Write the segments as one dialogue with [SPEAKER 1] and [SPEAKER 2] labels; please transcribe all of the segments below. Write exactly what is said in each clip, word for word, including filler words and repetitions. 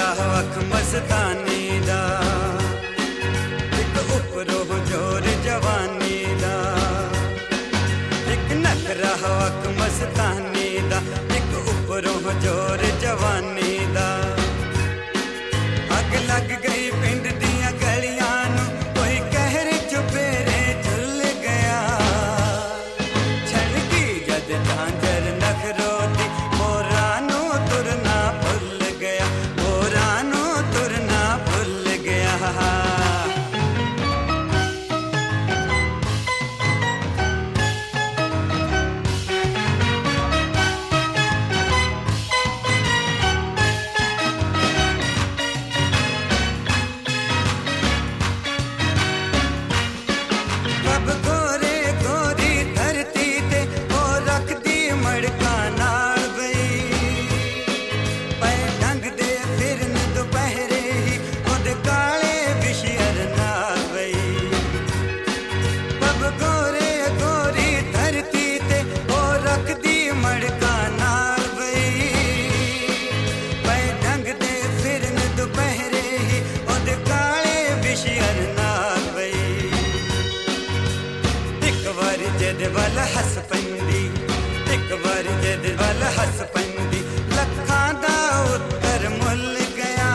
[SPEAKER 1] नखरा वख मस्तानी दा, एक उपरों जोर जवानी दा। एक नखरा वख मस्तानी दा, एक उपरों जोर जवानी दा। अग लग गई पिंड दियां गलियां नू, कोई कहर चुपेरे झुल गया। छलकी जद झांझर नखरो दी, मोरा नू तुरना भुल गया, मोरा नू तुरना भुल गया। जद वल हस पंदी, एक बार जद वल हस पंदी, लखां दा उत्तर मुल गया।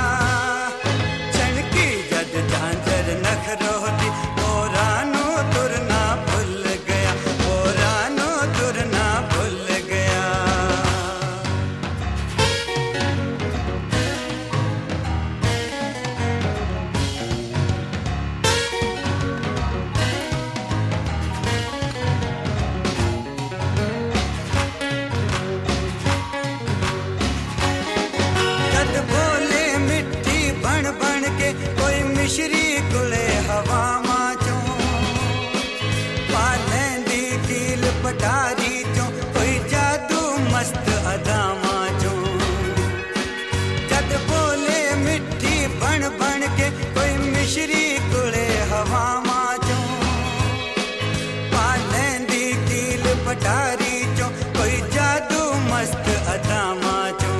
[SPEAKER 1] छलकी जद झांझर नखरो दी, मोरा नू तुरना भुल गया, मोरा नू तुरना भुल गया। मिश्री कुले हवा चो पालैंदी कील पटारी चो, कोई जादू मस्त अदामा चो। जद बोले मिठी बन बन के, कोई मिश्री कुले हवा चो पालैंदी कील पटारी चो, कोई जादू मस्त अदामा चो।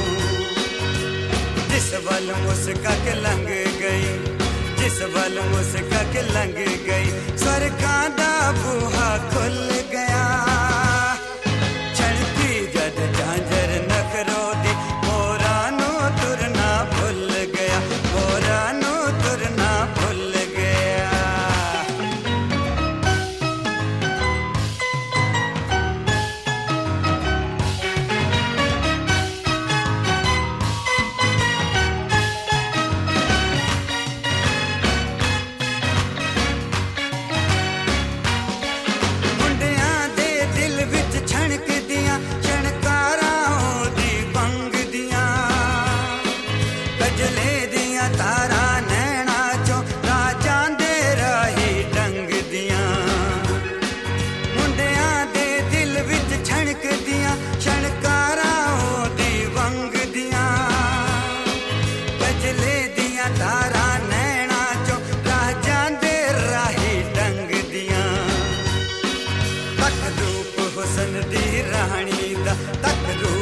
[SPEAKER 1] जिस वल मुस्का के लंघ गई, जिस वल मुस्का के लंघ गई, स्वर्गां दा बूहा खुल गया। छलकी जद झांझर नखरो दी, मोरा नू तुरना भुल गया, मोरा नू तुरना भुल गया। तारा नैना चो राजां दे राही डंग दियां, मुंडियां दे दिल विच छणक दियां, छणकारा ओदी वंग दियां। गजले दियां तारा नैना चो राजां दे राही डंग दियां। तक रूप हुसन दी रानी दा, तक रूप